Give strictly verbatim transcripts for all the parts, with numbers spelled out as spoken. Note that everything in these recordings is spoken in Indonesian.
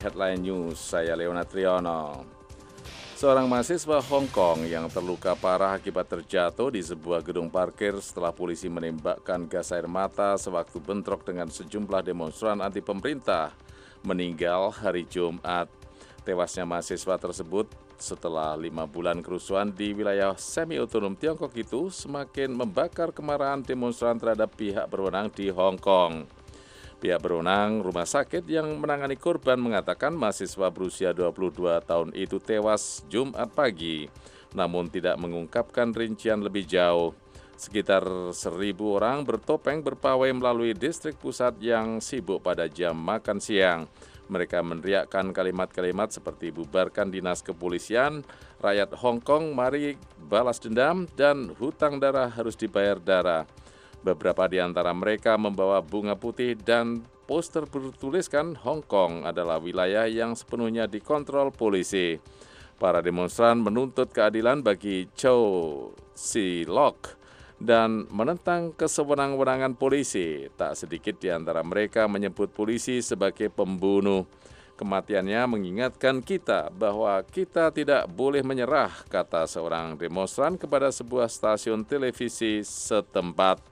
Headline News, saya Leona Triono. Seorang mahasiswa Hong Kong yang terluka parah akibat terjatuh di sebuah gedung parkir setelah polisi menembakkan gas air mata sewaktu bentrok dengan sejumlah demonstran anti pemerintah, meninggal hari Jumat. Tewasnya mahasiswa tersebut setelah lima bulan kerusuhan di wilayah semi-otonom Tiongkok itu semakin membakar kemarahan demonstran terhadap pihak berwenang di Hong Kong. Pihak berwenang rumah sakit yang menangani korban mengatakan mahasiswa berusia dua puluh dua tahun itu tewas Jumat pagi, namun tidak mengungkapkan rincian lebih jauh. Sekitar seribu orang bertopeng berpawai melalui distrik pusat yang sibuk pada jam makan siang. Mereka meneriakkan kalimat-kalimat seperti bubarkan dinas kepolisian, rakyat Hong Kong mari balas dendam, dan hutang darah harus dibayar darah. Beberapa di antara mereka membawa bunga putih dan poster bertuliskan Hong Kong adalah wilayah yang sepenuhnya dikontrol polisi. Para demonstran menuntut keadilan bagi Chow Si-lok dan menentang kesewenang-wenangan polisi. Tak sedikit di antara mereka menyebut polisi sebagai pembunuh. Kematiannya mengingatkan kita bahwa kita tidak boleh menyerah, kata seorang demonstran kepada sebuah stasiun televisi setempat.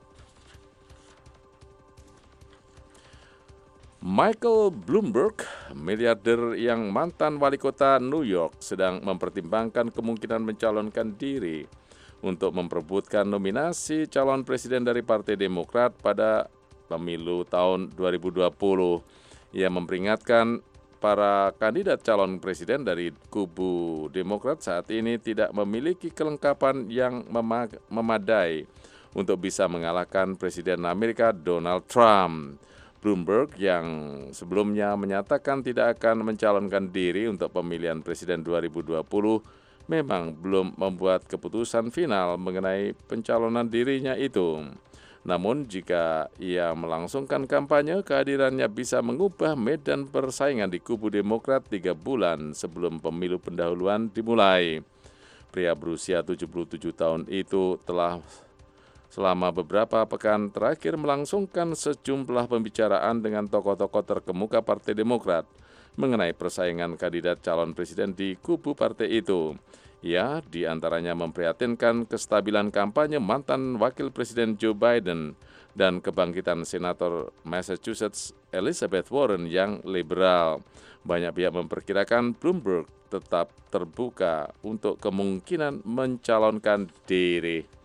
Michael Bloomberg, miliarder yang mantan wali kota New York, sedang mempertimbangkan kemungkinan mencalonkan diri untuk memperebutkan nominasi calon presiden dari Partai Demokrat pada pemilu tahun dua ribu dua puluh. Ia memperingatkan para kandidat calon presiden dari kubu Demokrat saat ini tidak memiliki kelengkapan yang memadai untuk bisa mengalahkan Presiden Amerika Donald Trump. Bloomberg yang sebelumnya menyatakan tidak akan mencalonkan diri untuk pemilihan presiden dua ribu dua puluh memang belum membuat keputusan final mengenai pencalonan dirinya itu. Namun jika ia melangsungkan kampanye, kehadirannya bisa mengubah medan persaingan di kubu Demokrat tiga bulan sebelum pemilu pendahuluan dimulai. Pria berusia tujuh puluh tujuh tahun itu telah selama beberapa pekan terakhir melangsungkan sejumlah pembicaraan dengan tokoh-tokoh terkemuka Partai Demokrat mengenai persaingan kandidat calon presiden di kubu partai itu. Ia diantaranya memprihatinkan kestabilan kampanye mantan Wakil Presiden Joe Biden dan kebangkitan Senator Massachusetts Elizabeth Warren yang liberal. Banyak pihak memperkirakan Bloomberg tetap terbuka untuk kemungkinan mencalonkan diri.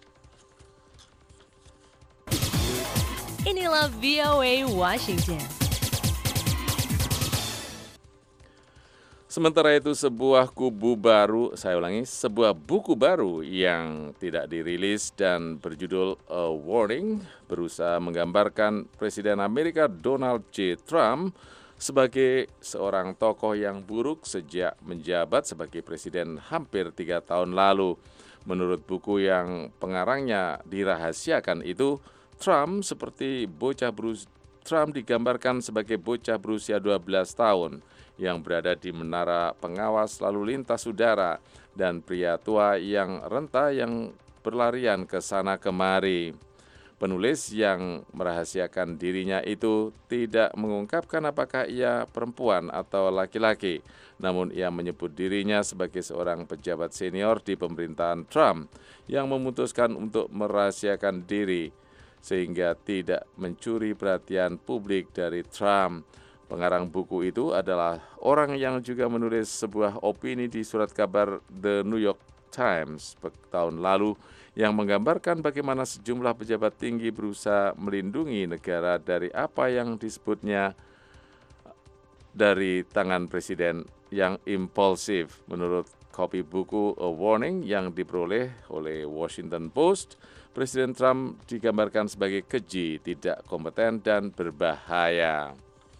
Inilah V O A Washington. Sementara itu sebuah kubu baru, saya ulangi, sebuah buku baru yang tidak dirilis dan berjudul A Warning berusaha menggambarkan Presiden Amerika Donald J. Trump sebagai seorang tokoh yang buruk sejak menjabat sebagai presiden hampir tiga tahun lalu. Menurut buku yang pengarangnya dirahasiakan itu, Trump seperti bocah berus Trump digambarkan sebagai bocah berusia dua belas tahun yang berada di menara pengawas lalu lintas udara dan pria tua yang renta yang berlarian ke sana kemari. Penulis yang merahasiakan dirinya itu tidak mengungkapkan apakah ia perempuan atau laki-laki, namun ia menyebut dirinya sebagai seorang pejabat senior di pemerintahan Trump yang memutuskan untuk merahasiakan diri sehingga tidak mencuri perhatian publik dari Trump. Pengarang buku itu adalah orang yang juga menulis sebuah opini di surat kabar The New York Times tahun lalu yang menggambarkan bagaimana sejumlah pejabat tinggi berusaha melindungi negara dari apa yang disebutnya dari tangan presiden yang impulsif. Menurut kopi buku A Warning yang diperoleh oleh Washington Post, Presiden Trump digambarkan sebagai keji, tidak kompeten, dan berbahaya.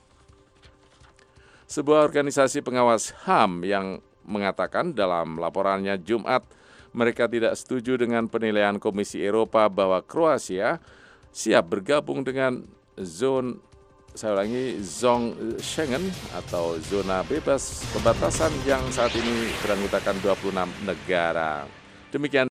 Sebuah organisasi pengawas H A M yang mengatakan dalam laporannya Jumat, mereka tidak setuju dengan penilaian Komisi Eropa bahwa Kroasia siap bergabung dengan zona, saya ulangi, zona Schengen atau zona bebas perbatasan yang saat ini beranggotakan dua puluh enam negara. Demikian